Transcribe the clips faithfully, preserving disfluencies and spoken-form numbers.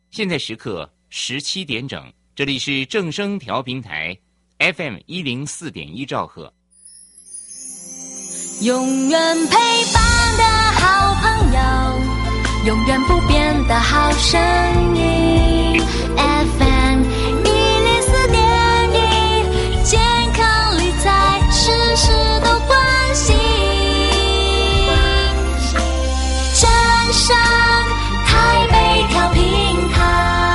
现在时刻十七点整，这里是正声调频台 F M 一零四点一兆赫。 永远陪伴的好朋友，永远不变的好声音 F M 一零四点一，健康理财事事都关心，正声台北调频台，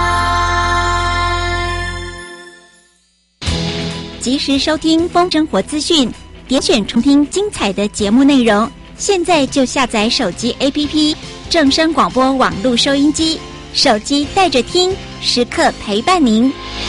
及时收听风生活资讯，点选重听精彩的节目内容。现在就下载手机 A P P 正声广播网络收音机，手机带着听，时刻陪伴您。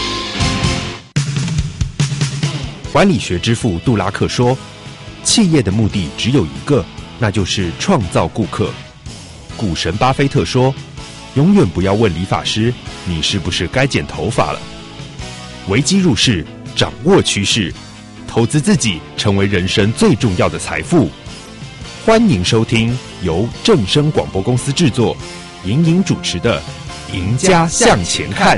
管理学之父杜拉克说，企业的目的只有一个，那就是创造顾客。股神巴菲特说，永远不要问理发师你是不是该剪头发了。危机入市，掌握趋势，投资自己成为人生最重要的财富。欢迎收听由正声广播公司制作、莹莹主持的《赢家向前看》。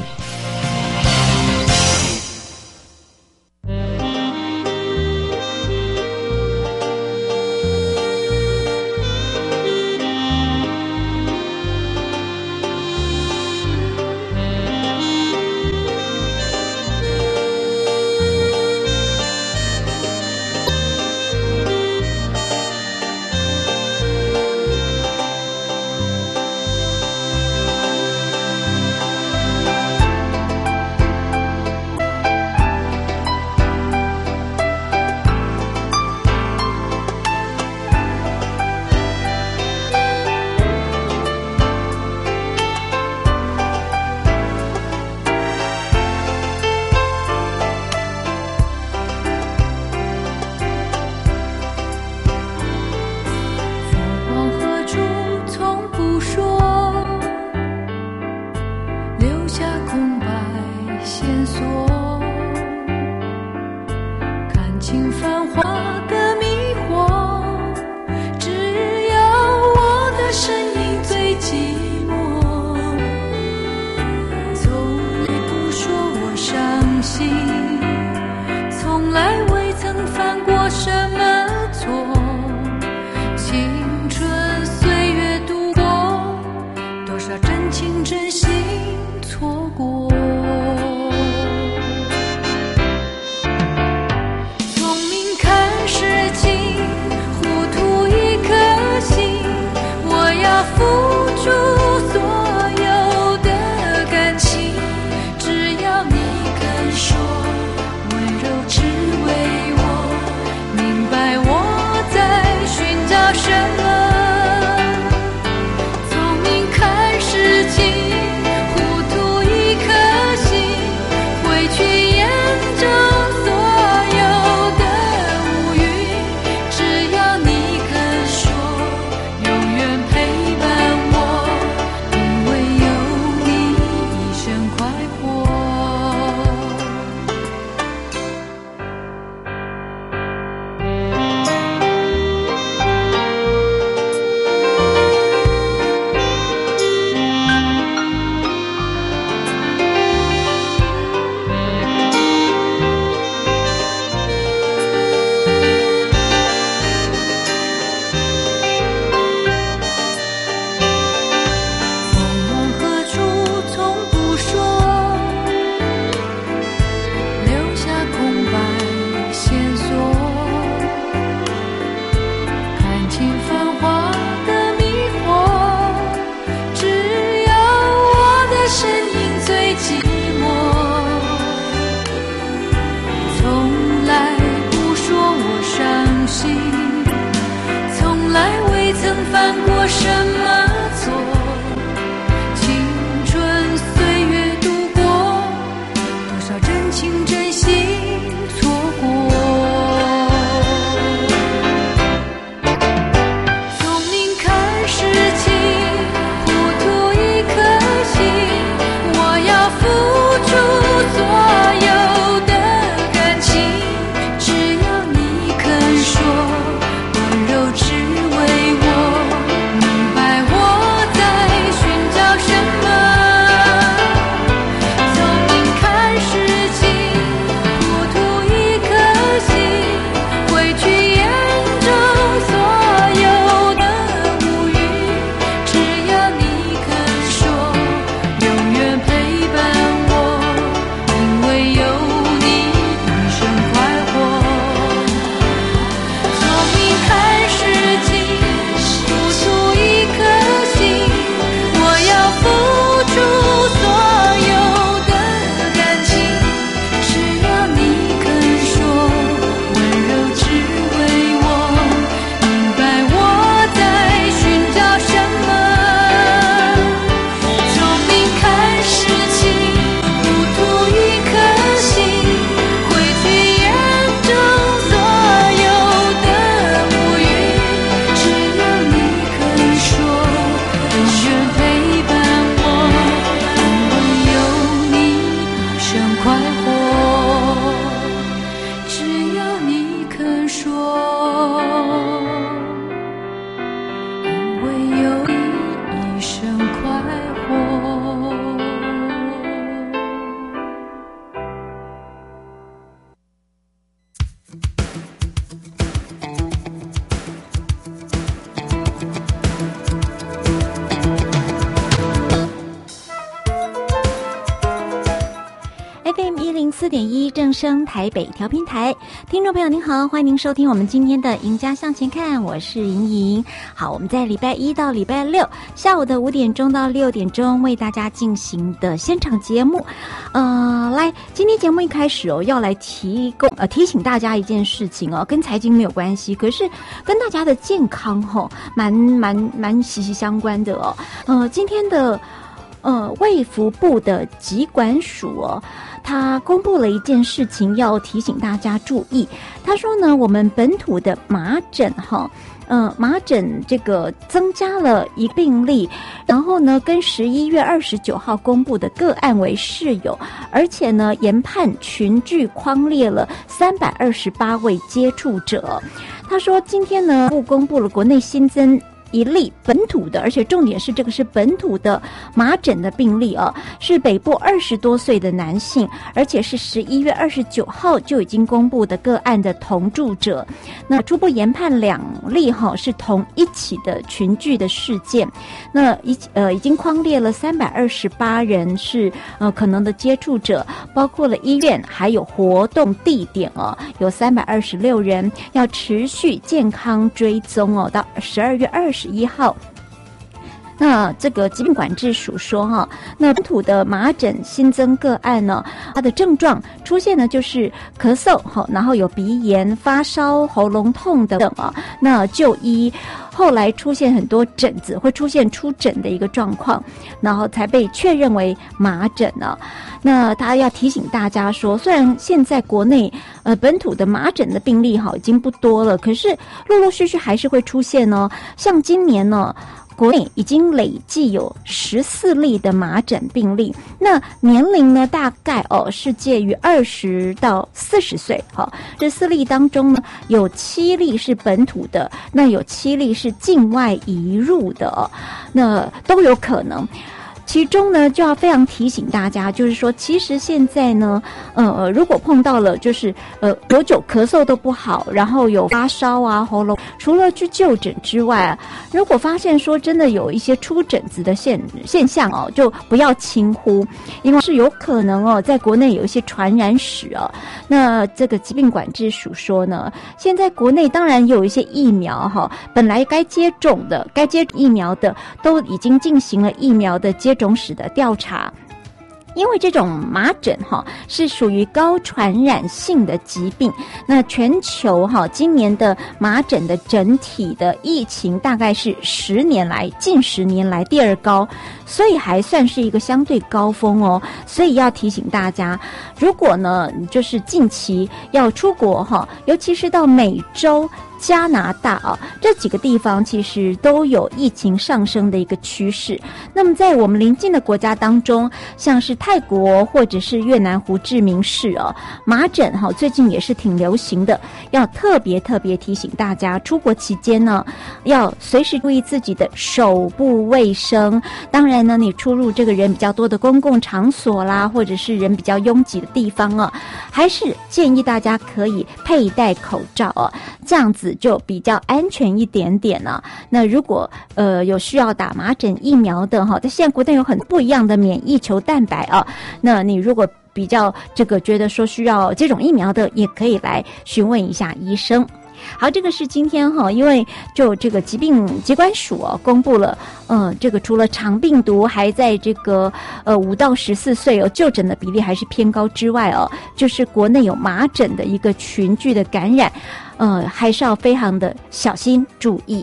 零四点一正声台北调频台，听众朋友您好，欢迎您收听我们今天的《赢家向前看》，我是莹莹。好，我们在礼拜一到礼拜六下午的五点钟到六点钟为大家进行的现场节目。呃，来，今天节目一开始哦，要来提供呃提醒大家一件事情哦，跟财经没有关系，可是跟大家的健康哦，蛮蛮蛮息息相关的哦。呃，今天的。呃，卫福部的疾管署哦，他公布了一件事情，要提醒大家注意。他说呢，我们本土的麻疹哈，呃，麻疹这个增加了一病例，然后呢，跟十一月二十九号公布的个案为室友，而且呢，研判群聚匡列了三百二十八位接触者。他说，今天呢，部公布了国内新增一例本土的，而且重点是这个是本土的麻疹的病例啊，是北部二十多岁的男性，而且是十一月二十九号就已经公布的个案的同住者。那初步研判两例哈是同一起的群聚的事件，那一呃已经匡列了三百二十八人是呃可能的接触者，包括了医院还有活动地点哦，有三百二十六人，要持续健康追踪哦，到十二月二十。十一号，那这个疾病管制署说哈，那本土的麻疹新增个案呢，它的症状出现呢就是咳嗽哈，然后有鼻炎、发烧、喉咙痛等等啊，那就医后来出现很多疹子，会出现出疹的一个状况，然后才被确认为麻疹呢。那他要提醒大家说，虽然现在国内呃本土的麻疹的病例哈已经不多了，可是陆陆续续还是会出现呢。像今年呢，国内已经累计有十四例的麻疹病例，那年龄呢大概哦是介于二十到四十岁。好，这四例当中呢，有七例是本土的，那有七例是境外移入的哦，那都有可能。其中呢，就要非常提醒大家，就是说，其实现在呢，呃，如果碰到了就是呃久久咳嗽都不好，然后有发烧啊、喉咙，除了去就诊之外啊，如果发现说真的有一些出疹子的现现象哦，就不要轻忽，因为是有可能哦，在国内有一些传染史哦。那这个疾病管制署说呢，现在国内当然有一些疫苗哈，本来该接种的、该接疫苗的，都已经进行了疫苗的接种史的调查。因为这种麻疹哈是属于高传染性的疾病，那全球哈今年的麻疹的整体的疫情大概是十年来近十年来第二高，所以还算是一个相对高峰哦。所以要提醒大家，如果呢就是近期要出国哈，尤其是到美洲、加拿大啊这几个地方，其实都有疫情上升的一个趋势。那么在我们邻近的国家当中，像是泰国或者是越南胡志明市哦，麻疹哈最近也是挺流行的，要特别特别提醒大家，出国期间呢，要随时注意自己的手部卫生。当然呢，你出入这个人比较多的公共场所啦，或者是人比较拥挤的地方啊，还是建议大家可以佩戴口罩哦，这样子就比较安全一点点啊。那如果呃有需要打麻疹疫苗的哈，在现在国内有很不一样的免疫球蛋白啊，那你如果比较这个觉得说需要接种疫苗的，也可以来询问一下医生。好，这个是今天哈，因为就这个疾病疾管署啊公布了，呃，这个除了肠病毒还在这个呃五到十四岁哦就诊的比例还是偏高之外哦，就是国内有麻疹的一个群聚的感染，呃，还是要非常的小心注意。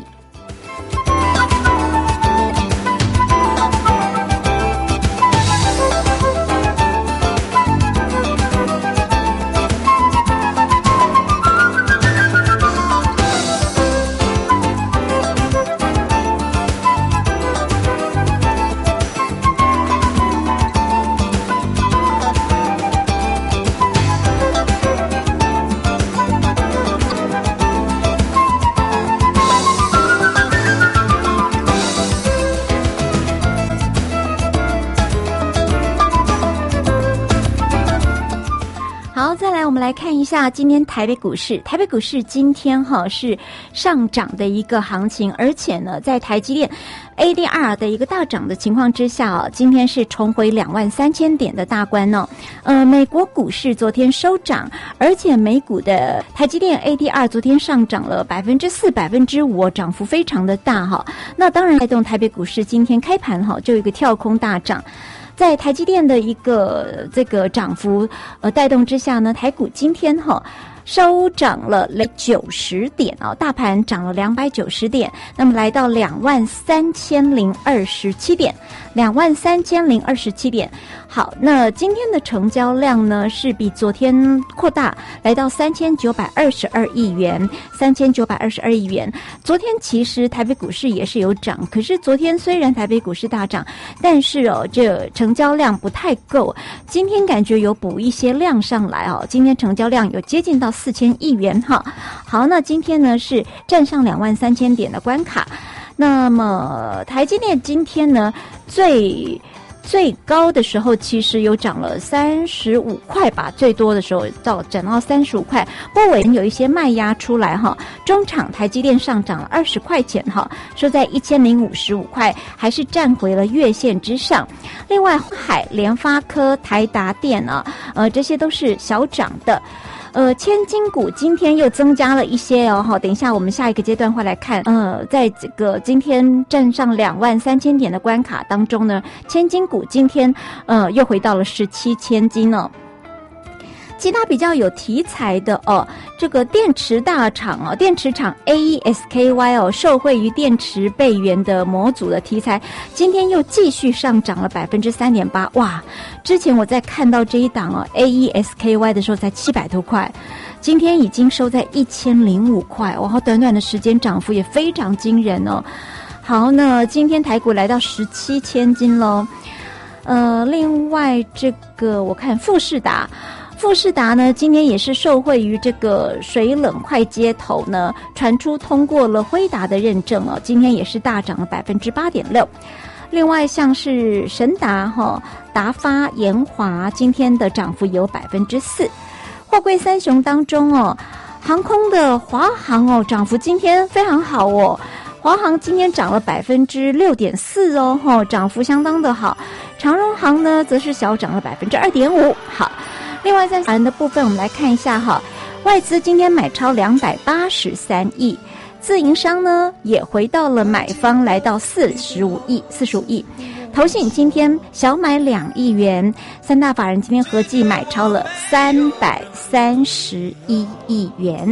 好，再来我们来看一下今天台北股市。台北股市今天哈是上涨的一个行情，而且呢，在台积电 A D R 的一个大涨的情况之下哦，今天是重回两万三千点的大关哦。呃，美国股市昨天收涨，而且美股的台积电 A D R 昨天上涨了百分之四、百分之五，涨幅非常的大哈。那当然带动台北股市今天开盘哈就有一个跳空大涨。在台积电的一个这个涨幅呃带动之下呢，台股今天哈收涨了九十点啊，大盘涨了两百九十点，那么来到两万三千零二十七点，两万三千零二十七点。好，那今天的成交量呢是比昨天扩大，来到三千九百二十二亿元，三千九百二十二亿元。昨天其实台北股市也是有涨，可是昨天虽然台北股市大涨，但是哦，这成交量不太够。今天感觉有补一些量上来哦，今天成交量有接近到四千亿元哈。好，那今天呢是站上两万三千点的关卡。那么台积电今天呢最最高的时候其实有涨了三十五块吧，最多的时候到涨到三十五块，波尾有一些卖压出来哈。中场台积电上涨了二十块钱哈，收在一千零五十五块，还是站回了月线之上。另外，海、联发科、台达电啊，呃，这些都是小涨的。呃，千金股今天又增加了一些哦，好，等一下我们下一个阶段会来看。呃，在这个今天站上两万三千点的关卡当中呢，千金股今天呃又回到了十七千金哦。其他比较有题材的哦，这个电池大厂哦，电池厂 A E S K Y 哦，受惠于电池备源的模组的题材，今天又继续上涨了百分之三点八，哇！之前我在看到这一档哦 A E S K Y 的时候才七百多块，今天已经收在一千零五块，哇！短短的时间涨幅也非常惊人哦。好，那今天台股来到十七千金喽。呃，另外这个我看富士达。富士达呢，今天也是受惠于这个水冷快接头呢，传出通过了辉达的认证哦，今天也是大涨了百分之八点六。另外像是神达哈、达发、研华，今天的涨幅有百分之四。货柜三雄当中哦，航空的华航哦，涨幅今天非常好哦。华航今天涨了百分之六点四哦，哈，涨幅相当的好。长荣航呢，则是小涨了百分之二点五。好。另外在法人的部分我们来看一下哈，外资今天买超两百八十三亿，自营商呢也回到了买方，来到四十五亿四十五亿，投信今天小买两亿元，三大法人今天合计买超了三百三十一亿元。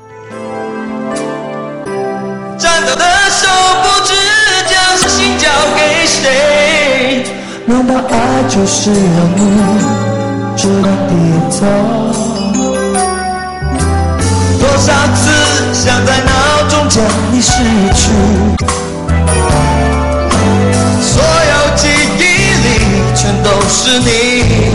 颤抖的手不知将心交给谁，难道爱就是让你知道跌走？多少次想在脑中将你失去，所有记忆里全都是你。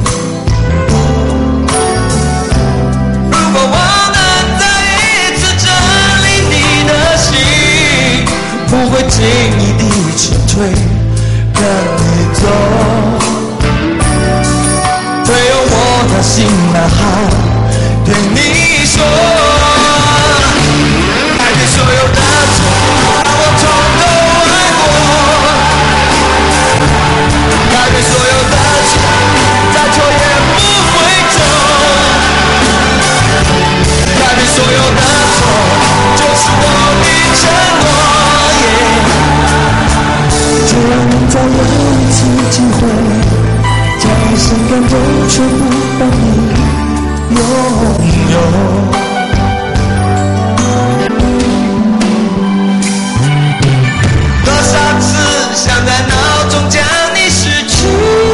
如果我能再一次占领你的心，不会轻易地撤退，让你走。会用我的心呐喊对你说，改变所有的错，让我从头爱过，改变所有的错，再错也不会错，改变所有的错，就是我的承诺，就让我再有一次机会，在心感中全部帮你拥有。多少次想在脑中将你失去，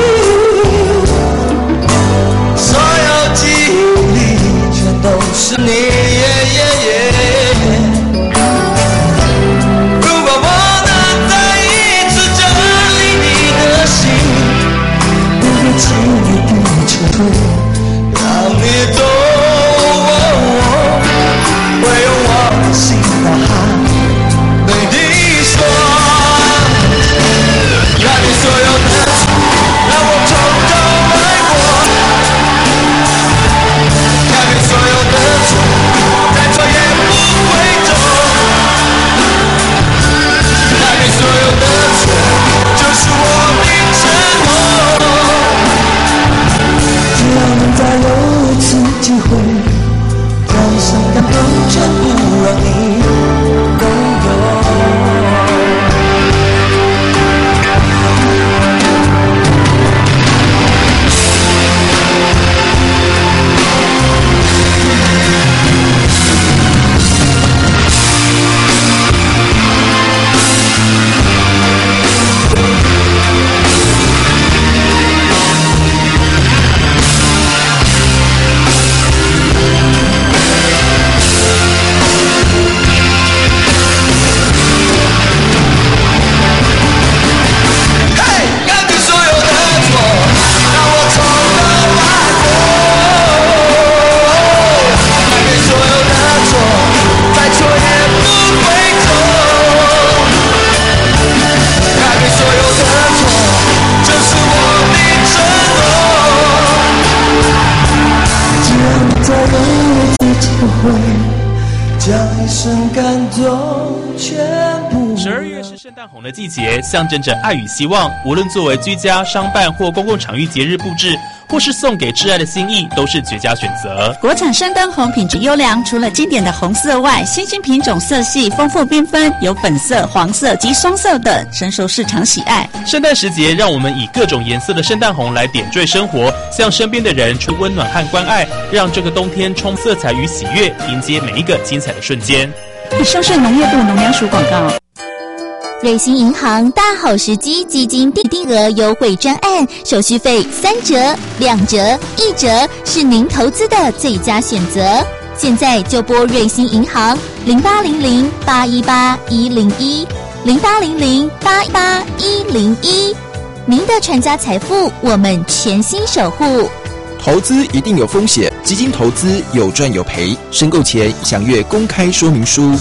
所有记忆里全都是你。yeah, yeah, yeah. 如果我能再一次占领你的心，轻易地撤退，让你走，会用我的心呐喊对你说，改变所有的错，让我从头来过， 一生感动全部。 十二月是圣诞红的季节，象征着爱与希望。无论作为居家、商办或公共场域节日布置，或是送给挚爱的心意，都是绝佳选择。 国产圣诞红品质优良，除了经典的红色外，新兴品种色系丰富缤纷，有粉色、黄色及双色等，深受市场喜爱。 圣诞时节，让我们以各种颜色的圣诞红来点缀生活，向身边的人出温暖和关爱，让这个冬天充色彩与喜悦，迎接每一个精彩的瞬间。 以上是农业部农粮署广告。 瑞星银行大好时机基金定定额优惠专案，手续费三折、两折、一折，是您投资的最佳选择。现在就拨瑞星银行零八零零八一八一零一零八零零八一八一零一，您的传家财富，我们全心守护。 投资一定有风险，基金投资有赚有赔，申购前详阅公开说明书。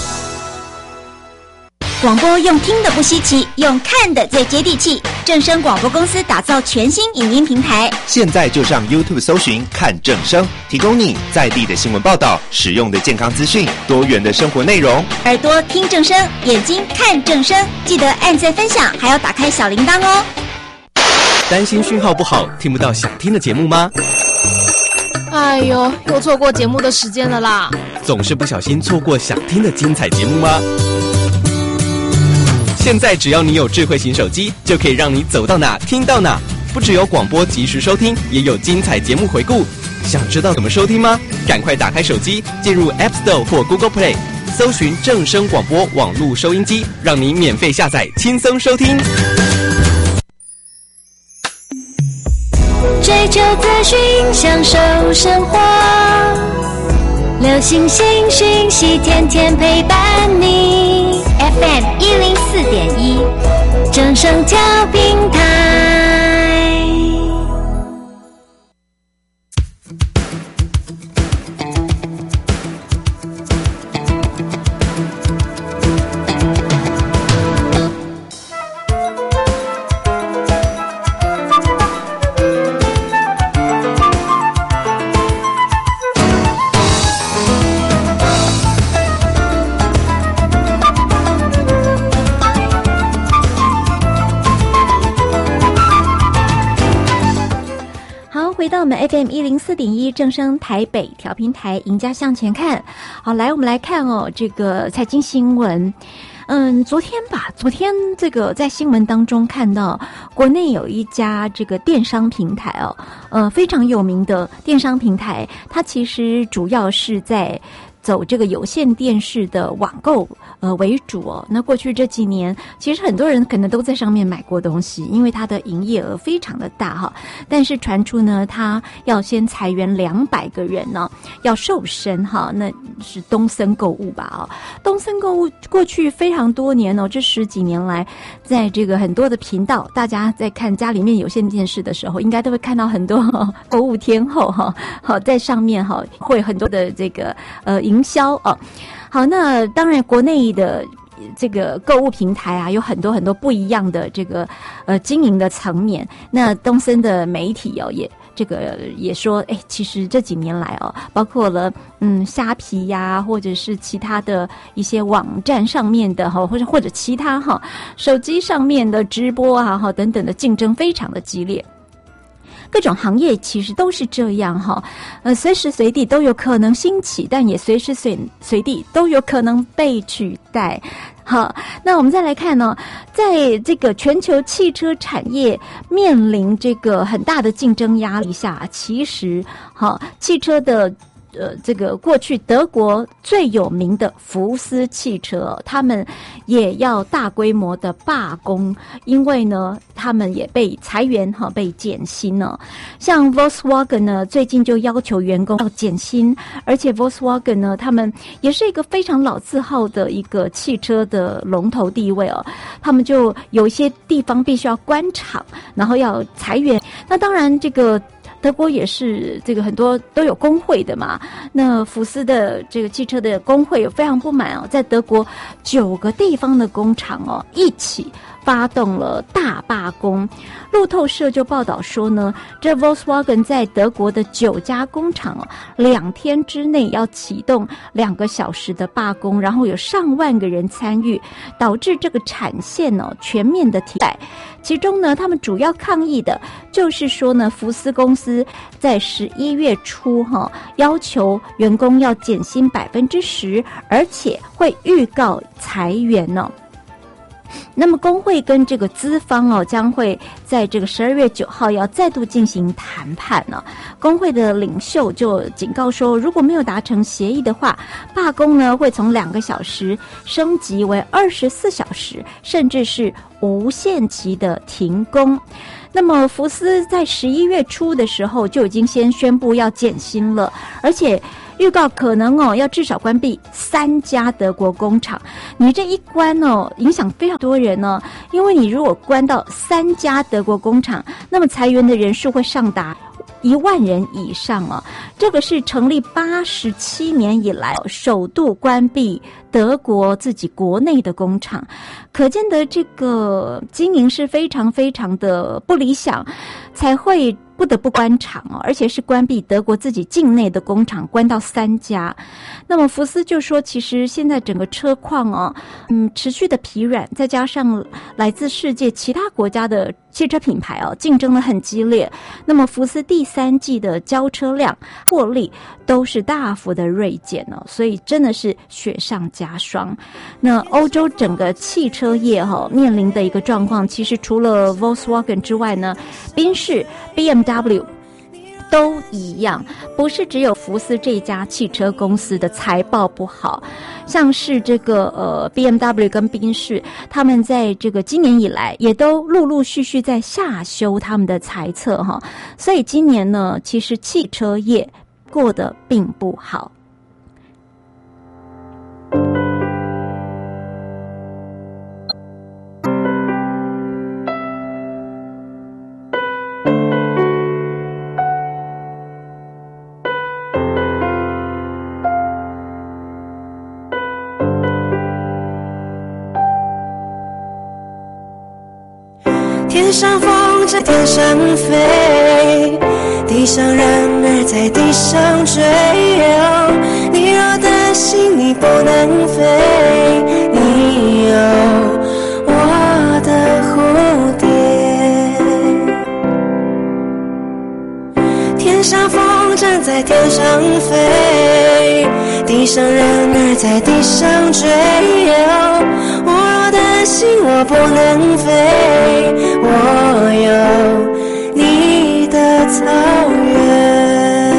广播用听的不稀奇，用看的最接地气。正声广播公司打造全新影音平台， 现在就上 YouTube 搜寻看正声，提供你在地的新闻报道、实用的健康资讯、多元的生活内容。 耳朵听正声，眼睛看正声，记得按赞分享，还要打开小铃铛哦。 担心讯号不好，听不到想听的节目吗？ 哎呦，又错过节目的时间了啦！ 总是不小心错过想听的精彩节目吗？现在只要你有智慧型手机，就可以让你走到哪听到哪。不只有广播及时收听，也有精彩节目回顾。想知道怎么收听吗？赶快打开手机，进入 App Store 或 Google Play， 搜寻正声广播网络收音机，让你免费下载，轻松收听。 追求资讯，享受生活，流行新讯息，天天陪伴你。F M 一零四点一，正声调频台。 回到我们 F M 一零四点一正声台北调频台，赢家向前看。好，来我们来看哦，这个财经新闻。嗯，昨天吧，昨天这个在新闻当中看到，国内有一家这个电商平台哦，呃，非常有名的电商平台，它其实主要是在走这个有线电视的网购呃为主哦。那过去这几年，其实很多人可能都在上面买过东西，因为它的营业额非常的大哈。但是传出呢，它要先裁员两百个人呢、哦，要瘦身哈。那是东森购物吧？哦，东森购物过去非常多年哦，这十几年来，在这个很多的频道，大家在看家里面有线电视的时候，应该都会看到很多、哦、购物天后哈，好在上面哈会很多的这个呃。营销哦，好，那当然国内的这个购物平台啊，有很多很多不一样的这个呃经营的层面。那东森的媒体哦，也这个也说，哎，其实这几年来哦，包括了嗯虾皮呀，或者是其他的一些网站上面的哈，或者或者其他哈手机上面的直播啊哈等等的竞争非常的激烈。各种行业其实都是这样哈，呃，随时随地都有可能兴起，但也随时随随地都有可能被取代。好，那我们再来看呢，在这个全球汽车产业面临这个很大的竞争压力下，其实好汽车的。呃，这个过去德国最有名的福斯汽车，他们也要大规模的罢工，因为呢，他们也被裁员哈，被减薪呢。像 Volkswagen 呢，最近就要求员工要减薪，而且 Volkswagen 呢，他们也是一个非常老字号的一个汽车的龙头地位哦，他们就有一些地方必须要关厂，然后要裁员。那当然这个。德国也是这个很多都有工会的嘛，那福斯的这个汽车的工会有非常不满哦，在德国九个地方的工厂哦一起发动了大罢工。路透社就报道说呢，这 Volkswagen 在德国的九家工厂哦，两天之内要启动两个小时的罢工，然后有上万个人参与，导致这个产线哦全面的停摆。其中呢，他们主要抗议的就是说呢，福斯公司在十一月初哈、哦、要求员工要减薪百分之十，而且会预告裁员哦。那么工会跟这个资方哦，将会在这个十二月九号要再度进行谈判呢、哦。工会的领袖就警告说，如果没有达成协议的话，罢工呢会从两个小时升级为二十四小时，甚至是无限期的停工。那么福斯在十一月初的时候就已经先宣布要减薪了，而且预告可能哦要至少关闭三家德国工厂。你这一关哦，影响非常多人哦，因为你如果关到三家德国工厂，那么裁员的人数会上达一万人以上啊！这个是成立八十七年以来首度关闭德国自己国内的工厂，可见的这个经营是非常非常的不理想，才会不得不关厂哦，而且是关闭德国自己境内的工厂，关到三家。那么福斯就说，其实现在整个车况哦，嗯，持续的疲软，再加上来自世界其他国家的汽车品牌哦，竞争得很激烈。那么福斯第三季的交车量、获利都是大幅的锐减哦，所以真的是雪上加霜。那欧洲整个汽车业哈、哦、面临的一个状况，其实除了 Volkswagen 之外呢，宾士、B M W。都一样，不是只有福斯这家汽车公司的财报不好，像是这个呃 B M W 跟宾士，他们在这个今年以来也都陆陆续续在下修他们的财测哈，所以今年呢，其实汽车业过得并不好。 天上风在天上飞，地上人儿在地上追。哦，你若担心你不能飞，你有我的蝴蝶。天上风筝在天上飞，地上人儿在地上追。哦，我若担心我不能飞，我有你的草原。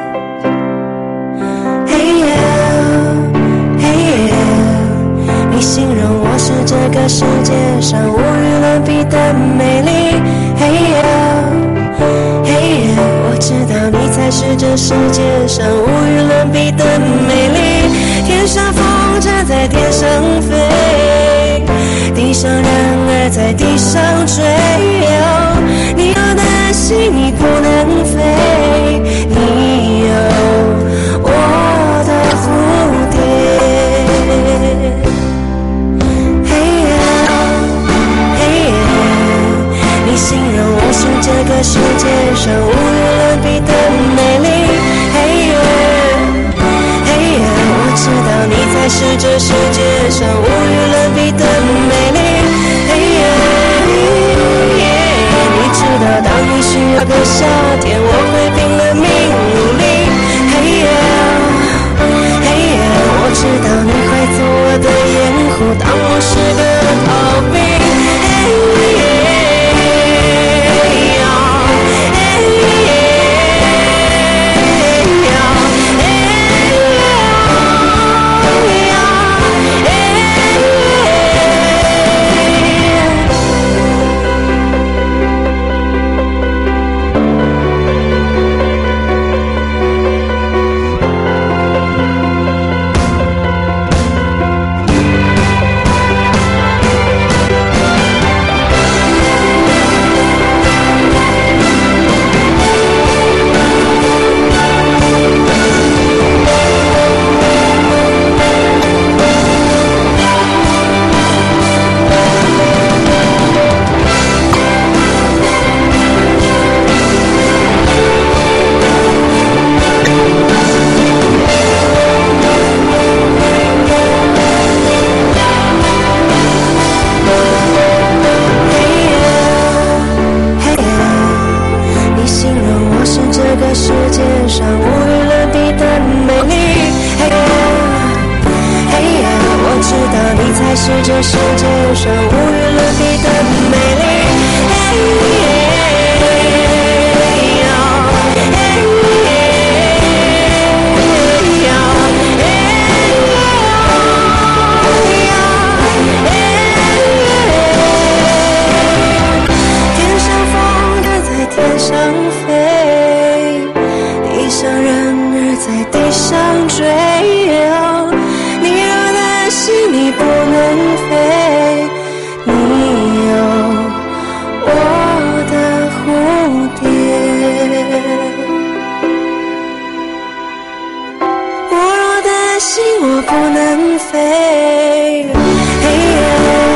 嘿呀嘿呀，你形容我是这个世界上无与伦比的美丽。嘿呀嘿呀，我知道你才是这世界上无与伦比的美丽。天上风筝在天上飞，地上人儿在地上追。哦，你若担心你不能飞，你有我的蝴蝶。嘿呀嘿呀，你形容我是这个世界上无与伦比的美丽。嘿呀嘿呀，我知道你才是这世界上无与伦比的美丽。嘿呀嘿呀，你知道当你需要的夏天，我会拼了命努力。嘿呀嘿呀，我知道你会做我的掩护，当我是个逃兵。嘿呀个世界上无与伦比的美丽。嘿嘿呀，我知道你才是这世界上无与伦比的美丽。嘿天上飞，地上人儿在地上追。你若担心你不能飞，你有我的蝴蝶。我若担心我不能飞，嘿呀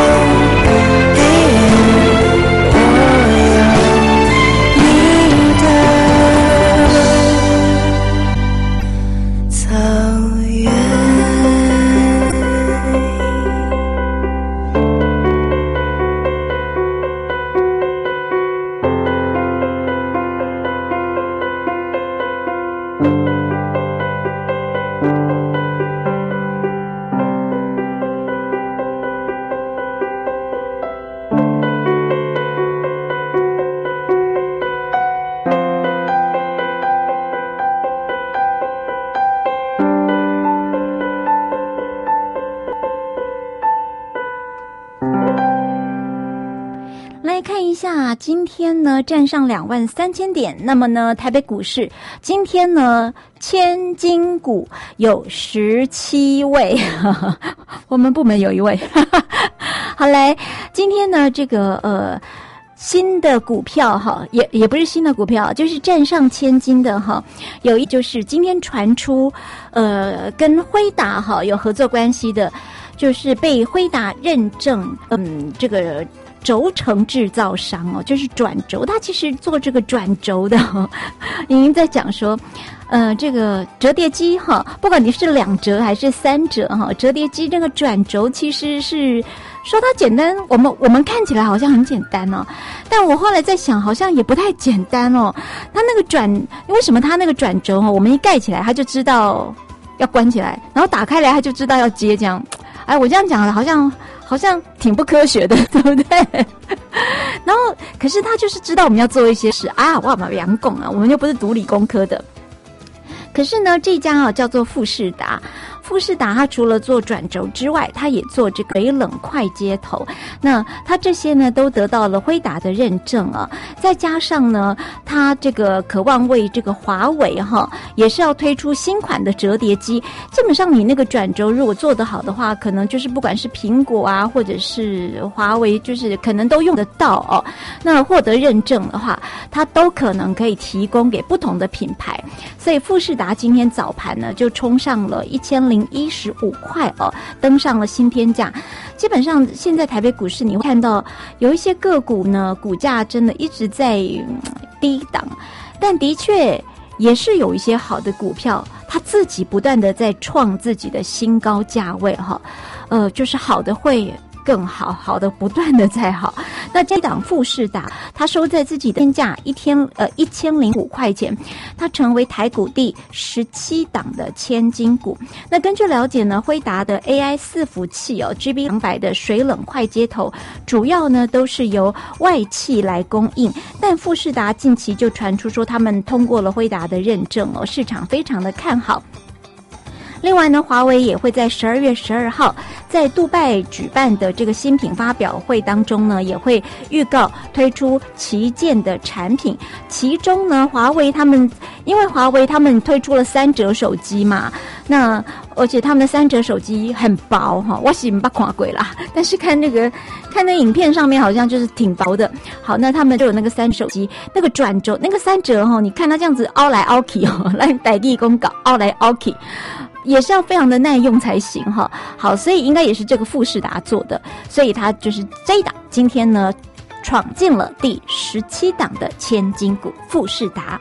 今天呢站上两万三千点，那么呢台北股市今天呢千金股有十七位，呵呵我们部门有一位。呵呵好来，今天呢这个呃新的股票哈，也也不是新的股票，就是站上千金的哈，有一就是今天传出呃跟辉达哈有合作关系的，就是被辉达认证嗯这个轴承制造商哦，就是转轴，他其实做这个转轴的，哦，已经在讲说，呃，这个折叠机哈，不管你是两折还是三折哈，折叠机这个转轴其实是说它简单，我们我们看起来好像很简单哦，但我后来在想，好像也不太简单哦。它那个转，为什么它那个转轴哦，我们一盖起来，它就知道要关起来，然后打开来，它就知道要接这样。哎，我这样讲好像。好像挺不科学的，对不对？然后，可是他就是知道我们要做一些事啊，哇嘛洋工啊，我们又不是读理工科的。可是呢，这家啊叫做富士达。富士达它除了做转轴之外，它也做这个水冷快接头。那它这些呢都得到了辉达的认证啊。再加上呢，它这个渴望为这个华为哈，也是要推出新款的折叠机。基本上你那个转轴如果做得好的话，可能就是不管是苹果啊，或者是华为，就是可能都用得到哦。那获得认证的话，它都可能可以提供给不同的品牌。所以富士达今天早盘呢就冲上了一千零一十五块哦，登上了新天价。基本上现在台北股市你会看到有一些个股呢，股价真的一直在低档，但的确也是有一些好的股票，它自己不断的在创自己的新高价位哈，呃，就是好的会更好，好的不断的在好。那这档富士达，它收在自己的天价一天呃一千零五块钱，它成为台股第十七档的千金股。那根据了解呢，辉达的 A I 伺服器哦 G B 两百的水冷快接头，主要呢都是由外企来供应。但富士达近期就传出说，他们通过了辉达的认证哦，市场非常的看好。另外呢，华为也会在十二月十二号在杜拜举办的这个新品发表会当中呢，也会预告推出旗舰的产品。其中呢，华为他们因为华为他们推出了三折手机嘛，那而且他们的三折手机很薄哈，我是没看过啦，但是看那个看那影片上面好像就是挺薄的。好，那他们就有那个三手机，那个转轴，那个三折哈，你看它这样子凹来凹去哦，来台地公搞凹来凹去。也是要非常的耐用才行哈。好，所以应该也是这个富士达做的，所以它就是这一档今天呢闯进了第十七档的千金股富士达。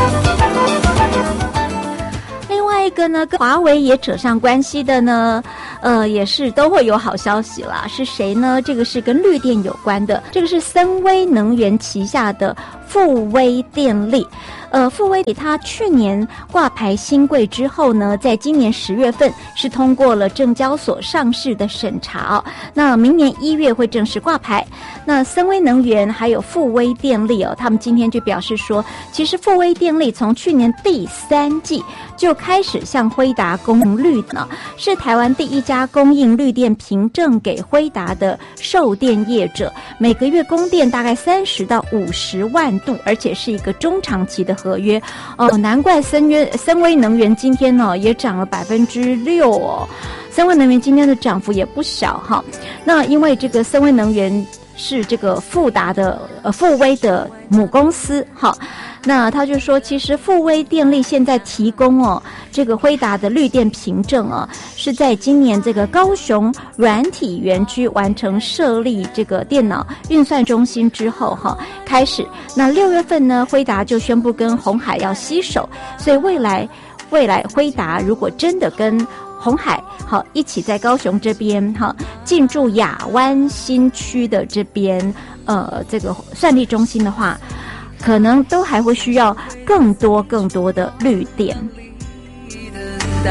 另外一个呢跟华为也扯上关系的呢， 呃，也是都会有好消息啦。是谁呢？这个是跟绿电有关的，这个是森威能源旗下的富威电力。呃，富威它去年挂牌新贵之后呢，在今年十月份是通过了证交所上市的审查哦。那明年一月会正式挂牌。那森威能源还有富威电力哦，他们今天就表示说，其实富威电力从去年第三季就开始向辉达供应绿呢，是台湾第一家供应绿电凭证给辉达的售电业者，每个月供电大概三十到五十万度，而且是一个中长期的合约哦。难怪森约森威能源今天呢、哦、也涨了百分之六哦，森威能源今天的涨幅也不小哈。那因为这个森威能源是这个富达的呃富威的母公司哈。那他就说，其实富威电力现在提供哦这个辉达的绿电凭证啊，是在今年这个高雄软体园区完成设立这个电脑运算中心之后哈开始。那六月份呢，辉达就宣布跟鸿海要携手，所以未来未来辉达如果真的跟鸿海好一起在高雄这边哈进驻亚湾新区的这边呃这个算力中心的话，可能都还会需要更多更多的绿电。 为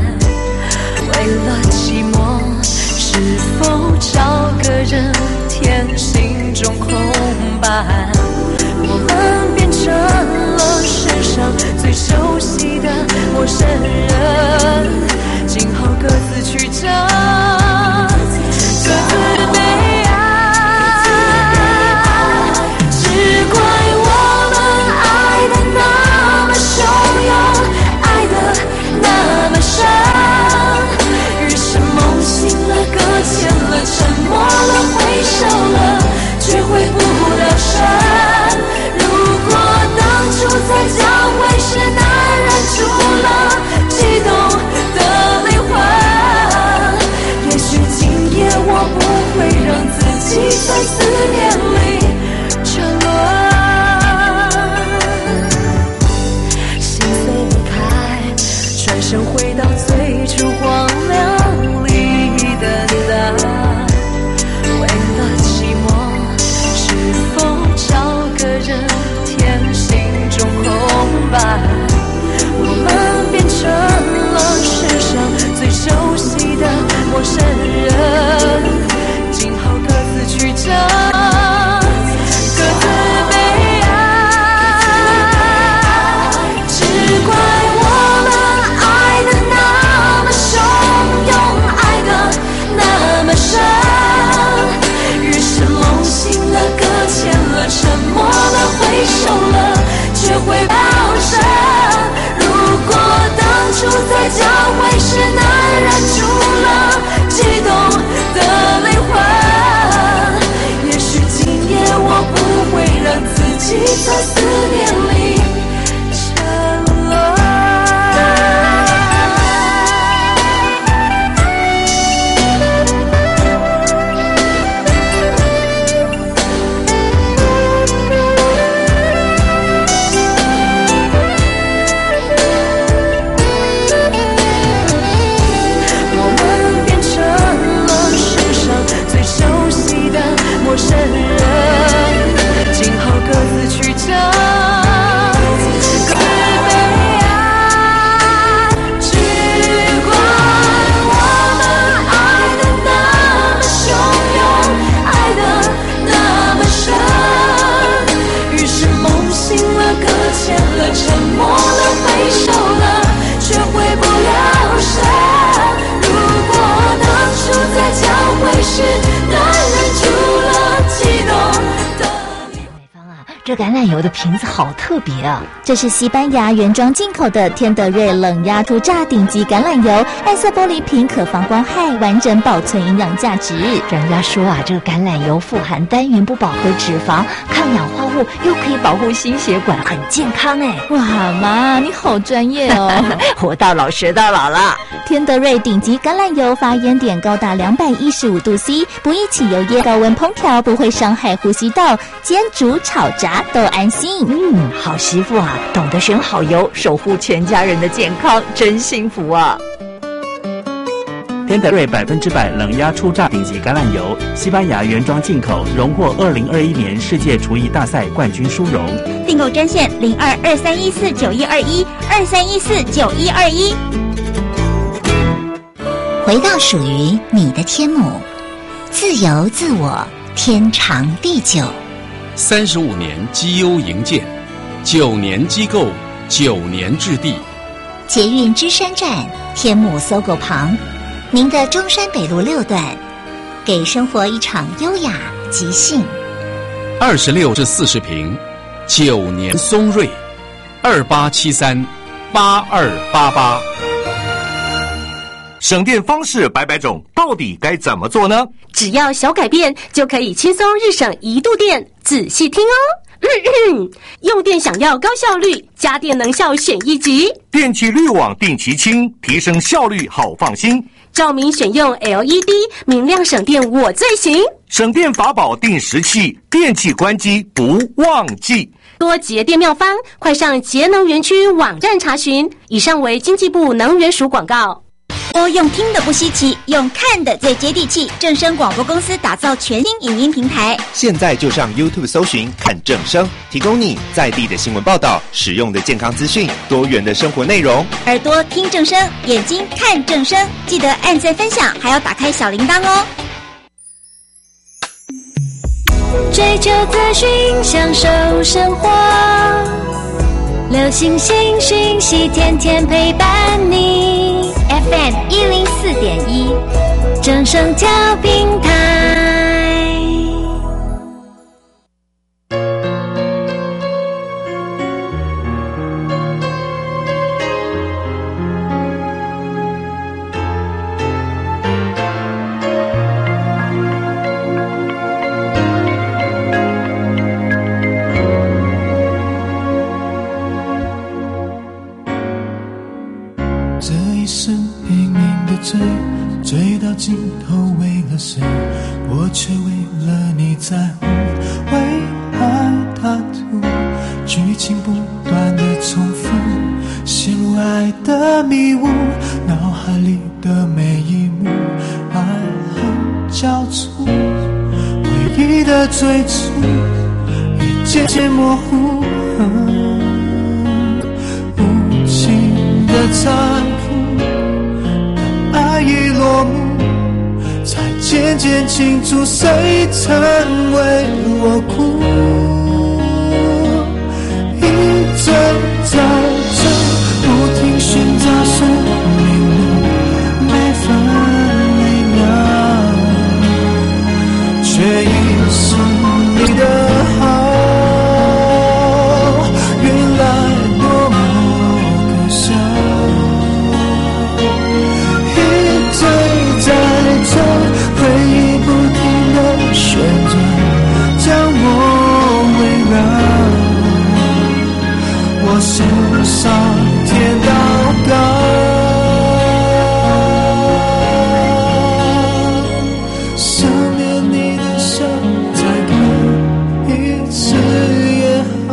了寂寞，是否找个人填心中空白？我们变成了世上最熟悉的陌生人，今后各自去找各自悲哀，只怪我们爱的那么汹涌，爱的那么深，于是梦醒了，搁浅了，沉默了，回首了，却回不了神。如果当初在交会时难忍住了激动的灵魂，也许今夜我不会让自己在思念里沉沦。心碎离开，转身回到最初荒凉里等待。为了寂寞，是否找个人填心中空白？我们变成了世上最熟悉的陌生人，今后各自去找各自悲哀，只怪我们爱的那么汹涌，爱的那么深，于是梦醒了，搁浅了，沉默了，回首了，却回不了神。如果当初在交会时难忍住了激动的灵魂，也许今夜我不会让自己在思念里沉沦。陌生人，今后各自去找各自悲哀，只怪我们爱的那么汹涌，爱的那么深，于是梦醒了，搁浅了，沉默了，回首了，却回不了神。如果当初在交会时难忍住了这橄榄油的瓶子好特别啊！ 这是西班牙原装进口的天德瑞冷压初榨顶级橄榄油，暗色玻璃瓶可防光害，完整保存营养价值。 人家说啊，这个橄榄油富含单元不饱和脂肪，抗氧化物，又可以保护心血管，很健康哎！ 哇，妈，你好专业哦！ 活到老学到老了。 天德瑞顶级橄榄油发烟点高达两百一十五度 C， 不易起油烟，高温烹调不会伤害呼吸道，煎煮炒炸都安心。 嗯，好媳妇啊，懂得选好油，守护全家人的健康，真幸福啊！ 天德瑞百分之百冷压初榨顶级橄榄油，西班牙原装进口，荣获二零二一年世界厨艺大赛冠军殊荣。 订购专线零二二三一四九一二一二三一四九一二一。 回到属于你的天母，自由自我，天长地久。 三十五年绩优营建，九年机构，九年置地。 捷运芝山站，天母搜狗旁，您的中山北路六段，给生活一场优雅即兴。 二十六至四十平，九年松瑞，二八七三八二八八。 省电方式百百种，到底该怎么做呢？ 只要小改变，就可以轻松日省一度电。仔细听哦。嗯嗯，用电想要高效率，家电能效选一级。 电器滤网定期清，提升效率好放心。 照明选用 L E D， 明亮省电我最行。 省电法宝定时器，电器关机不忘记。 多节电妙方，快上节能园区网站查询。以上为经济部能源署广告。 播用听的不稀奇，用看的最接地气。正声广播公司打造全新影音平台， 现在就上 YouTube 搜寻看正声，提供你在地的新闻报道、实用的健康资讯、多元的生活内容。 耳朵听正声，眼睛看正声，记得按赞分享，还要打开小铃铛哦。 追求资讯，享受生活，流行新讯息，天天陪伴你。F M 一零四点一，正声调频台。 这一生拼命的追，追到尽头为了谁？我却为了你在乎，为爱他图，剧情不断的重复，陷入爱的迷雾，脑海里的每一幕，爱恨交错，回忆的最初已渐渐模糊，无情的残酷，当爱已落幕，才渐渐清楚谁曾为我哭。一追再追，不停寻找生命里每分每秒，却遗失你的好。原来多么可笑，一追再追，回忆不停地旋转，将我围绕。我向上天祷告，想念你的笑，再看一次也好。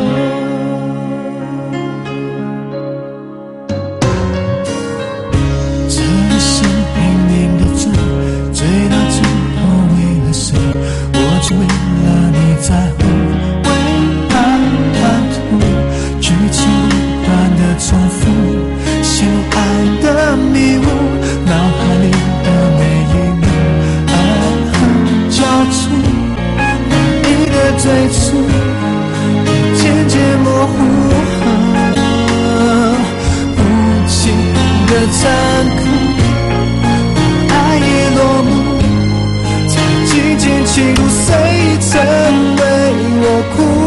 这一生拼命的追，追到尽头为了谁？我只为了你在乎，为爱贪图，剧情不断的重复，陷入爱的迷雾，脑海里的每一幕，爱恨交错，回忆的最初已渐渐模糊，无情的残酷，爱已落幕，才渐渐清楚谁曾为我哭。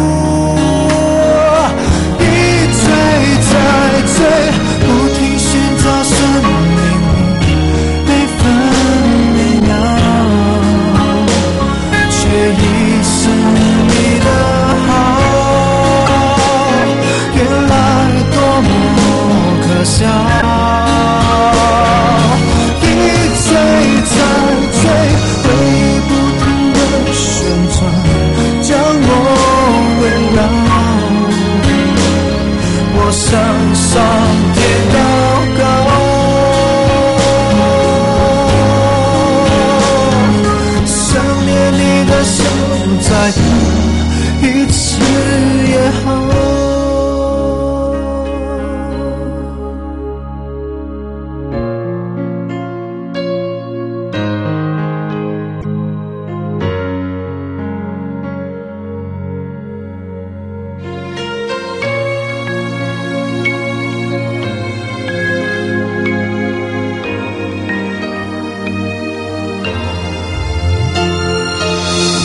一追再追，不停寻找生命里每分每秒，却遗失你的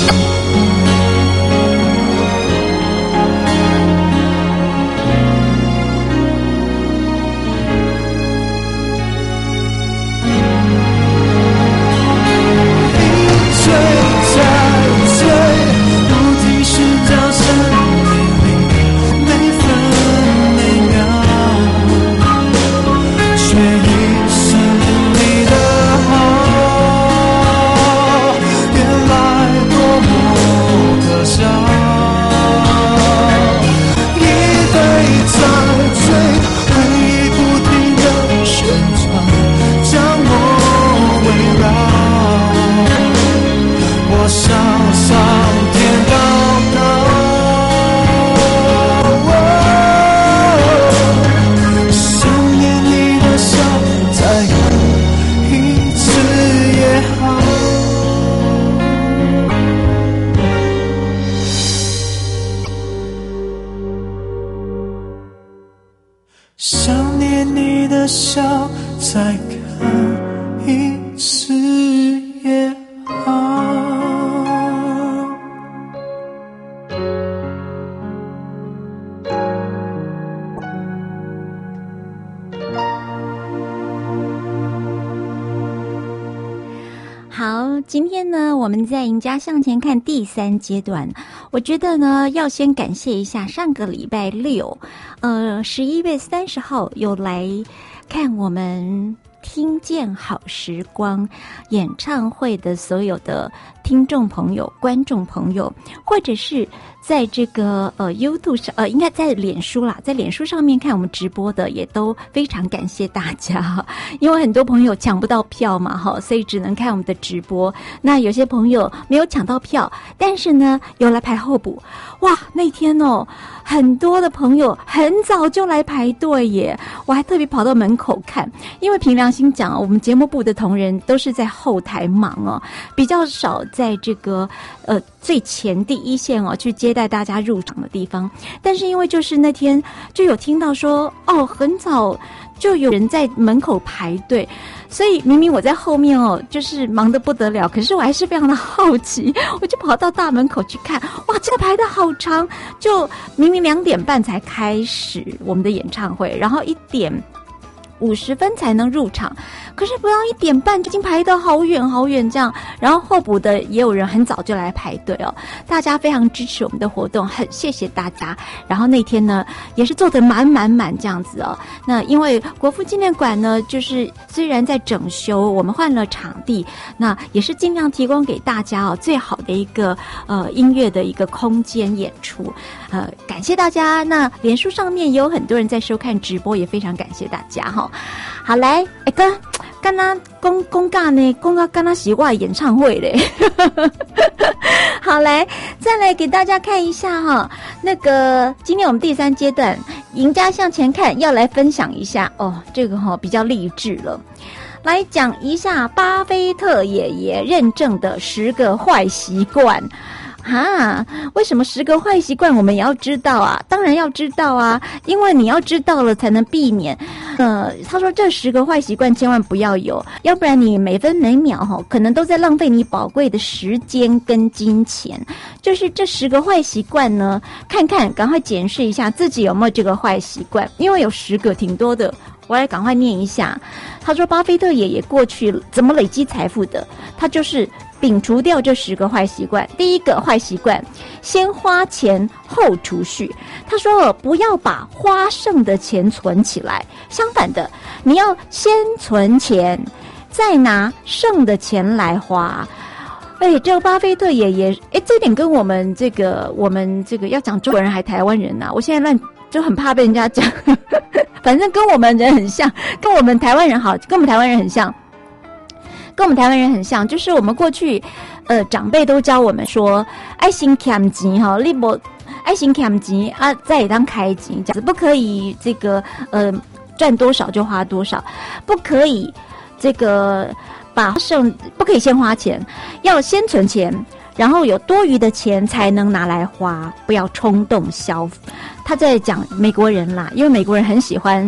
想念你的笑，再看一次也好。 好，今天呢，我们在赢家向前看第三阶段，我觉得呢，要先感谢一下上个礼拜六，呃，十一月三十号有来看我们听见好时光演唱会的所有的听众朋友、观众朋友，或者是在这个呃 YouTube 上，呃，应该在脸书啦，在脸书上面看我们直播的，也都非常感谢大家，因为很多朋友抢不到票嘛，哈，所以只能看我们的直播。那有些朋友没有抢到票，但是呢，有来排候补，哇，那天哦，很多的朋友很早就来排队耶，我还特别跑到门口看，因为凭良心讲，我们节目部的同仁都是在后台忙哦，比较少在这个呃最前第一线哦去接待大家入场的地方。但是因为就是那天就有听到说，哦，很早就有人在门口排队，所以明明我在后面哦，就是忙得不得了，可是我还是非常的好奇，我就跑到大门口去看，哇，这个排得好长，就明明两点半才开始我们的演唱会，然后一点五十分才能入场，可是不到一点半就已经排得好远好远这样，然后候补的也有人很早就来排队哦，大家非常支持我们的活动，很谢谢大家。然后那天呢也是做得满满满这样子哦。那因为国父纪念馆呢，就是虽然在整修，我们换了场地，那也是尽量提供给大家哦最好的一个呃音乐的一个空间演出。呃，感谢大家。那脸书上面也有很多人在收看直播，也非常感谢大家哈、哦。好来，哎哥，刚刚公公尬呢，公尬刚刚习惯演唱会嘞。好来，再来给大家看一下哈，那个今天我们第三阶段赢家向前看，要来分享一下哦，这个哈、哦、比较励志了。来讲一下巴菲特爷爷认证的十个坏习惯。哈，为什么十个坏习惯我们也要知道啊？当然要知道啊，因为你要知道了才能避免。呃，他说这十个坏习惯千万不要有，要不然你每分每秒哈，可能都在浪费你宝贵的时间跟金钱。就是这十个坏习惯呢，看看赶快检视一下自己有没有这个坏习惯，因为有十个挺多的。我来赶快念一下。他说巴菲特爷爷过去怎么累积财富的，他就是摒除掉这十个坏习惯。第一个坏习惯，先花钱后储蓄。他说不要把花剩的钱存起来，相反的，你要先存钱，再拿剩的钱来花。哎，这个巴菲特爷爷，哎，这点跟我们这个我们这个要讲中国人还台湾人呐、啊，我现在乱就很怕被人家讲，反正跟我们人很像，跟我们台湾人好，跟我们台湾人很像。跟我们台湾人很像，就是我们过去，呃，长辈都教我们说，爱心欠钱哈，你不爱心欠钱啊，再当开钱，这样子不可以这个呃赚多少就花多少，不可以这个把剩不可以先花钱，要先存钱，然后有多余的钱才能拿来花，不要冲动消费。他在讲美国人啦，因为美国人很喜欢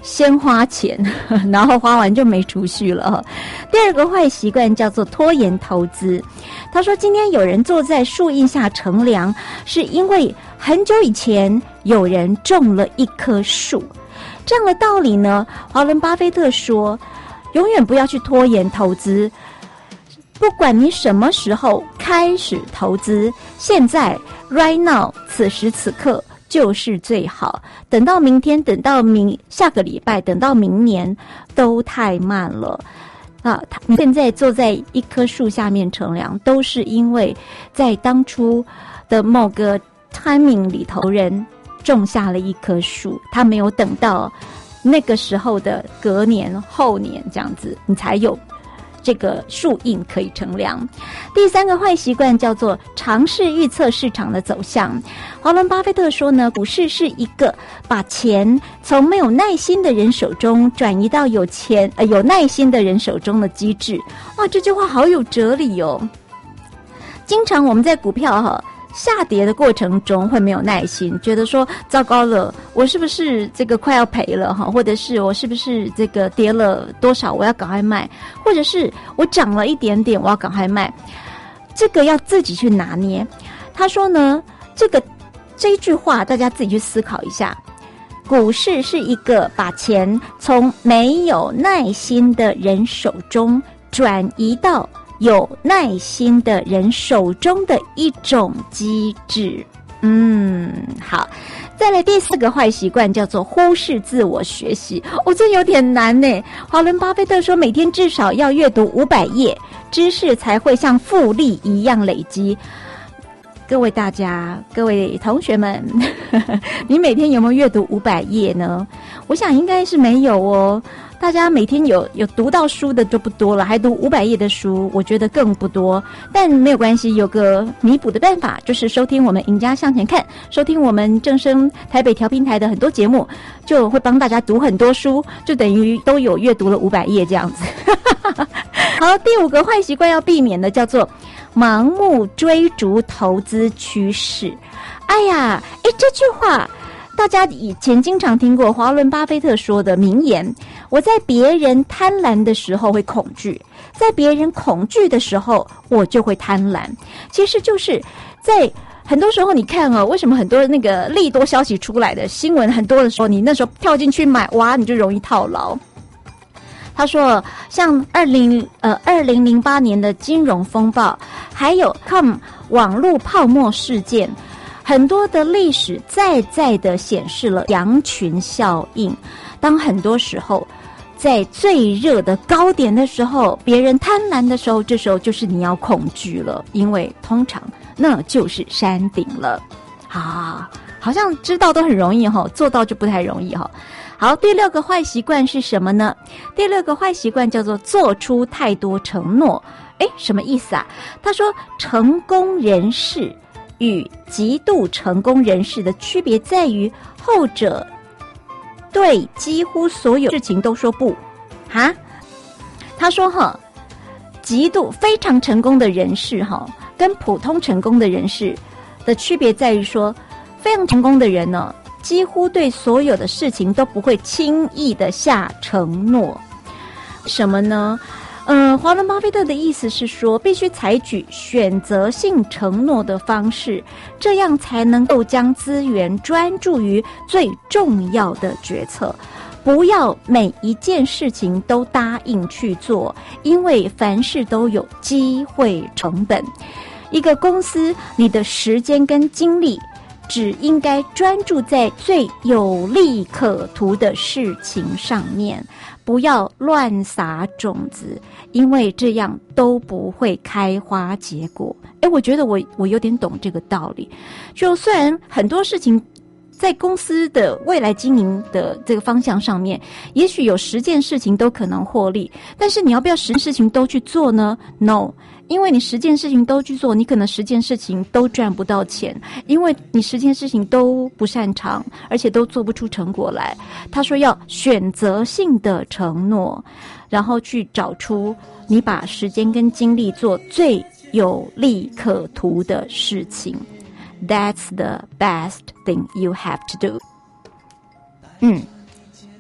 先花钱，然后花完就没储蓄了。第二个坏习惯叫做拖延投资。他说今天有人坐在树荫下乘凉，是因为很久以前有人种了一棵树。这样的道理呢，华伦巴菲特说，永远不要去拖延投资。不管你什么时候开始投资，现在 right now 此时此刻就是最好，等到明天，等到明下个礼拜，等到明年都太慢了啊！你现在坐在一棵树下面乘凉，都是因为在当初的某个 timing 里头人种下了一棵树，他没有等到那个时候的隔年后年这样子，你才有这个树荫可以乘凉。第三个坏习惯叫做尝试预测市场的走向。华伦巴菲特说呢，股市是一个把钱从没有耐心的人手中转移到有钱呃有耐心的人手中的机制。哇，这句话好有哲理哦。经常我们在股票哈下跌的过程中会没有耐心，觉得说糟糕了，我是不是这个快要赔了哈，或者是我是不是这个跌了多少我要赶快卖，或者是我涨了一点点我要赶快卖，这个要自己去拿捏。他说呢，这个这一句话大家自己去思考一下，股市是一个把钱从没有耐心的人手中转移到有耐心的人手中的一种机制。嗯，好，再来第四个坏习惯叫做忽视自我学习。哦，这有点难呢。华伦巴菲特说，每天至少要阅读五百页，知识才会像复利一样累积。各位大家，各位同学们，你每天有没有阅读五百页呢？我想应该是没有哦。大家每天有有读到书的就不多了，还读五百页的书，我觉得更不多。但没有关系，有个弥补的办法，就是收听我们赢家向前看，收听我们正声台北调频台的很多节目，就会帮大家读很多书，就等于都有阅读了五百页这样子。好，第五个坏习惯要避免的叫做盲目追逐投资趋势。哎呀，哎，这句话大家以前经常听过华伦巴菲特说的名言，我在别人贪婪的时候会恐惧，在别人恐惧的时候我就会贪婪。其实就是在很多时候你看哦，为什么很多那个利多消息出来的新闻很多的时候，你那时候跳进去买，哇，你就容易套牢。他说像二零呃二零零八年的金融风暴，还有 com 网络泡沫事件，很多的历史再再的显示了羊群效应。当很多时候在最热的高点的时候，别人贪婪的时候，这时候就是你要恐惧了，因为通常那就是山顶了。啊，好像知道都很容易哈，做到就不太容易哈。好，第六个坏习惯是什么呢？第六个坏习惯叫做做出太多承诺。诶，什么意思啊？他说成功人士与极度成功人士的区别在于，后者对几乎所有事情都说不。哈，他说哈，极度非常成功的人士哈，跟普通成功的人士的区别在于说，非常成功的人呢，几乎对所有的事情都不会轻易的下承诺。什么呢？嗯，华伦巴菲特的意思是说，必须采取选择性承诺的方式，这样才能够将资源专注于最重要的决策。不要每一件事情都答应去做，因为凡事都有机会成本。一个公司，你的时间跟精力只应该专注在最有利可图的事情上面，不要乱撒种子，因为这样都不会开花结果。诶，我觉得我我有点懂这个道理。就虽然很多事情在公司的未来经营的这个方向上面，也许有十件事情都可能获利，但是你要不要十件事情都去做呢？ No， 因为你十件事情都去做，你可能十件事情都赚不到钱，因为你十件事情都不擅长，而且都做不出成果来。他说要选择性的承诺，然后去找出你把时间跟精力做最有利可图的事情。That's the best thing you have to do. 嗯，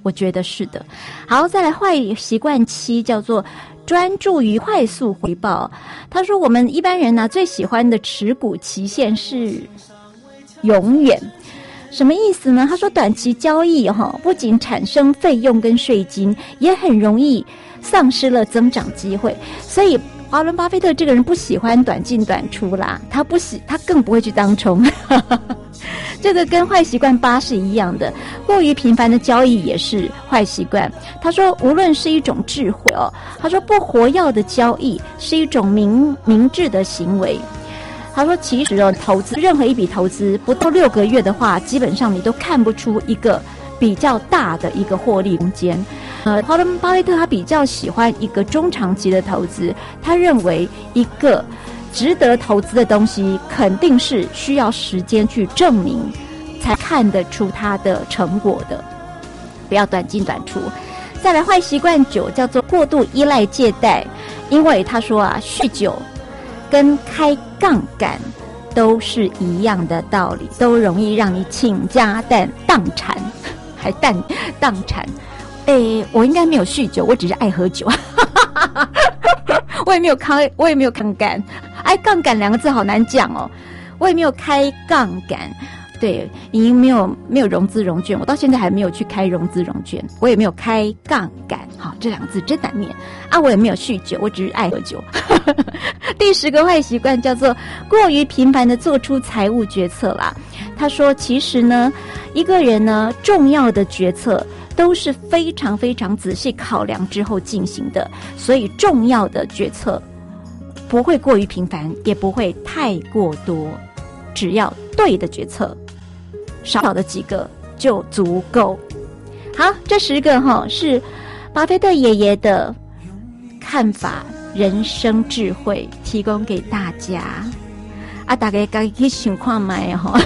我觉得是的。好，再来坏习惯七，叫做专注于快速回报。他说我们一般人呢、啊、最喜欢的持股期限是永远。什么意思呢？他说短期交易哈、哦，不仅产生费用跟税金，也很容易丧失了增长机会。所以华伦巴菲特这个人不喜欢短进短出啦，他不喜，他更不会去当冲。这个跟坏习惯八是一样的，过于频繁的交易也是坏习惯。他说无论是一种智慧哦，他说不活跃的交易是一种明明智的行为。他说其实哦，投资任何一笔投资不到六个月的话，基本上你都看不出一个比较大的一个获利空间。呃，华伦巴菲特他比较喜欢一个中长期的投资，他认为一个值得投资的东西肯定是需要时间去证明才看得出它的成果的，不要短进短出。再来坏习惯九，叫做过度依赖借贷。因为他说啊，酗酒跟开杠杆都是一样的道理，都容易让你倾家荡荡产，还荡荡产。诶，我应该没有酗酒，我只是爱喝酒。我也没有开，我也没有杠杆。哎，杠杆两个字好难讲哦。我也没有开杠杆，对，已经没有没有融资融券，我到现在还没有去开融资融券，我也没有开杠杆。好，这两个字真难念啊！我也没有酗酒，我只是爱喝酒。第十个坏习惯叫做过于频繁的做出财务决策啦。他说，其实呢，一个人呢，重要的决策都是非常非常仔细考量之后进行的，所以重要的决策不会过于频繁，也不会太过多，只要对的决策，少少的几个就足够。好，这十个哈是巴菲特爷爷的看法、人生智慧，提供给大家。啊，大家可以去想看卖哈。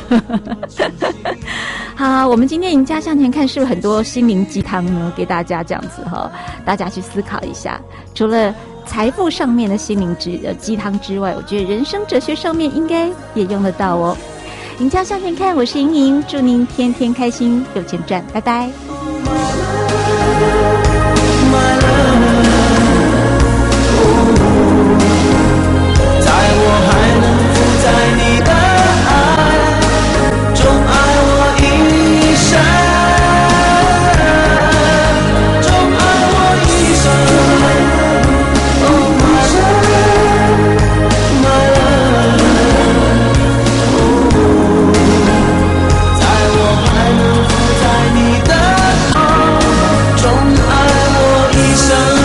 好，我们今天赢家向前看是不是很多心灵鸡汤呢？给大家这样子哈，大家去思考一下。除了财富上面的心灵之呃鸡汤之外，我觉得人生哲学上面应该也用得到哦。赢家向前看，我是莹莹，祝您天天开心，有钱赚，拜拜。 在我还能伏在你的爱中爱我一生，中爱我一生。Oh my love, my love. Oh, 在我还能伏在你的爱中爱我一生。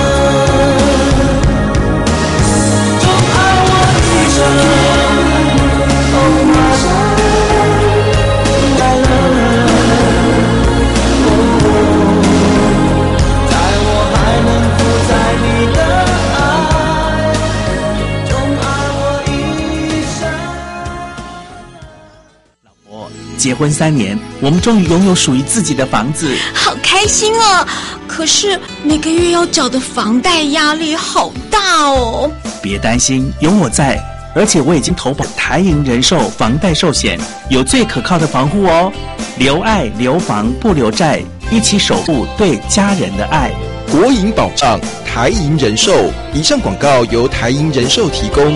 结婚三年，我们终于拥有属于自己的房子， 好开心哦！可是每个月要缴的房贷压力好大哦。 别担心，有我在，而且我已经投保台银人寿房贷寿险，有最可靠的防护哦。留爱留房不留债，一起守护对家人的爱。 国营保障，台银人寿。以上广告由台银人寿提供。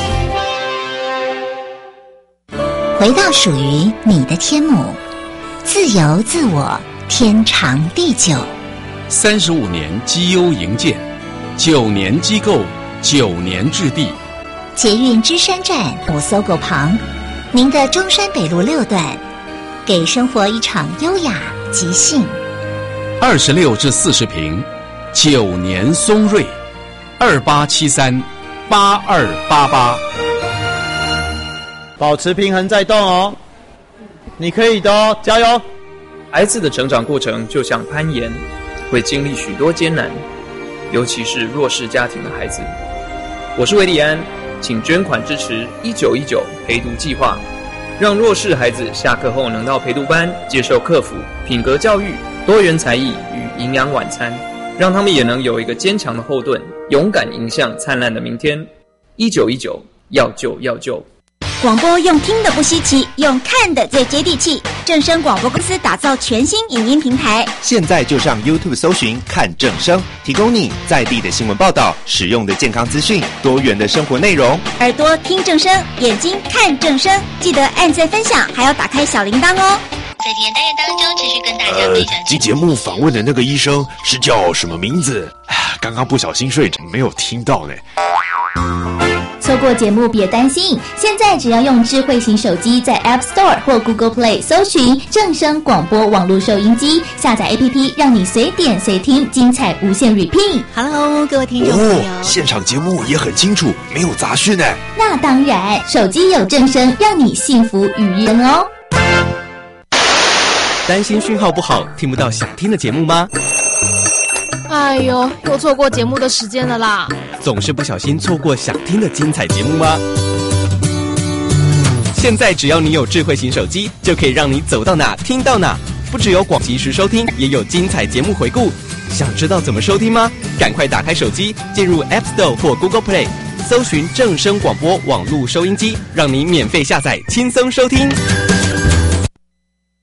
回到属于你的天母，自由自我，天长地久。 三十五年绩优营建，九年机构，九年置地。 捷运芝山站五搜狗旁，您的中山北路六段，给生活一场优雅即兴。 二十六至四十平，九年松瑞，二八七三八二八八。 保持平衡再动哦，你可以的哦，加油！ 孩子的成长过程就像攀岩，会经历许多艰难，尤其是弱势家庭的孩子。我是韦礼安，请捐款支持一九一九陪读计划，让弱势孩子下课后能到陪读班接受课辅、品格教育、多元才艺与营养晚餐，让他们也能有一个坚强的后盾，勇敢迎向灿烂的明天。一九一九，要救要救！ 广播用听的不稀奇，用看的最接地气。正声广播公司打造全新影音平台， 现在就上 YouTube 搜寻看正声，提供你在地的新闻报道、实用的健康资讯、多元的生活内容。 耳朵听正声，眼睛看正声，记得按赞分享，还要打开小铃铛哦。 在今天单元当中，持续跟大家分享。 这节目访问的那个医生是叫什么名字？刚刚不小心睡着，没有听到呢。 错过节目别担心，现在只要用智慧型手机在 App Store 或 Google Play 搜寻正声广播网络收音机，下载 A P P， 让你随点随听，精彩无限 repeat。 Hello， 各位听众朋友， 哦，现场节目也很清楚，没有杂讯呢。 那当然，手机有正声，让你幸福愉悦哦。 担心讯号不好，听不到想听的节目吗？ 哎呦，又错过节目的时间了啦！ 总是不小心错过想听的精彩节目吗？现在只要你有智慧型手机，就可以让你走到哪听到哪。不只有广及时收听，也有精彩节目回顾。想知道怎么收听吗？赶快打开手机，进入 App Store 或 Google Play， 搜寻正声广播网络收音机，让你免费下载，轻松收听。